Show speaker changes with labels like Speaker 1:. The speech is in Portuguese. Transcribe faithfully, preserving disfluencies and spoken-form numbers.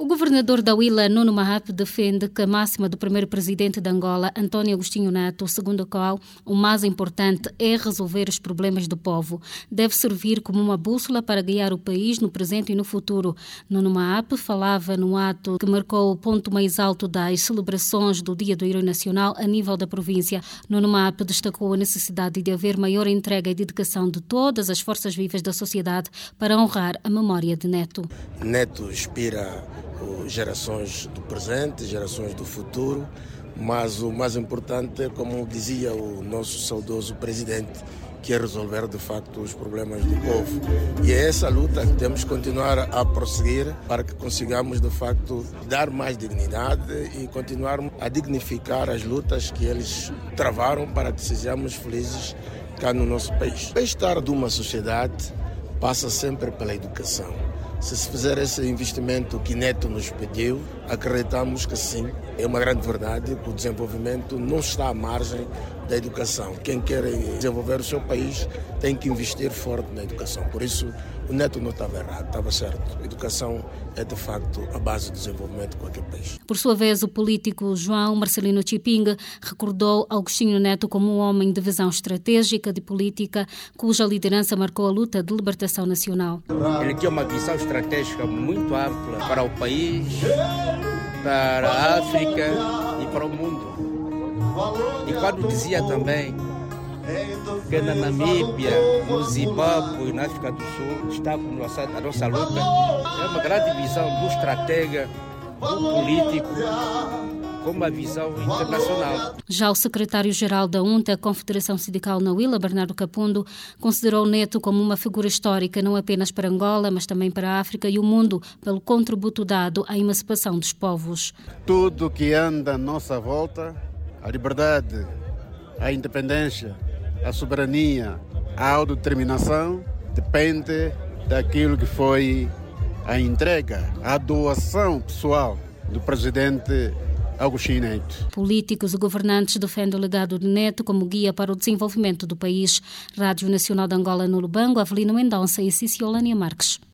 Speaker 1: governador da Huila, Nuno Mahap, defende que a máxima do primeiro presidente de Angola, António Agostinho Neto, segundo a qual o mais importante é resolver os problemas do povo, deve servir como uma bússola para guiar o país no presente e no futuro. Nuno Mahap falava no ato que marcou o ponto mais alto das celebrações do Dia do Herói Nacional a nível da província. Nuno Mahap destacou a necessidade de haver maior entrega e dedicação de todas as forças vivas da sociedade para honrar a memória de Neto.
Speaker 2: Neto inspira gerações do presente, gerações do futuro, mas o mais importante, como dizia o nosso saudoso presidente, que é resolver de facto os problemas do povo. E é essa luta que temos que continuar a prosseguir para que consigamos de facto dar mais dignidade e continuarmos a dignificar as lutas que eles travaram para que sejamos felizes cá no nosso país. O bem-estar de uma sociedade passa sempre pela educação. Se se fizer esse investimento que Neto nos pediu, acreditamos que sim, é uma grande verdade que o desenvolvimento não está à margem da educação. Quem quer desenvolver o seu país tem que investir forte na educação. Por isso, o Neto não estava errado, estava certo. A educação é, de facto, a base do desenvolvimento de qualquer país.
Speaker 1: Por sua vez, o político João Marcelino Chipinga recordou Agostinho Neto como um homem de visão estratégica de política, cuja liderança marcou a luta de libertação nacional.
Speaker 3: Ele tinha uma visão estratégica muito ampla para o país, para a África e para o mundo. E quando dizia também que na Namíbia, no Zimbábue e na África do Sul está com a nossa, a nossa luta, é uma grande visão do estratega, do político, com uma visão internacional.
Speaker 1: Já o secretário-geral da UNTA, a Confederação Sindical na Huila, Bernardo Capundo, considerou Neto como uma figura histórica não apenas para Angola, mas também para a África e o mundo, pelo contributo dado à emancipação dos povos.
Speaker 4: Tudo que anda à nossa volta, a liberdade, a independência, a soberania, a autodeterminação, depende daquilo que foi a entrega, a doação pessoal do presidente Agostinho Neto.
Speaker 1: Políticos e governantes defendem o legado de Neto como guia para o desenvolvimento do país. Rádio Nacional de Angola no Lubango, Avelino Mendonça e Ciciolânia Marques.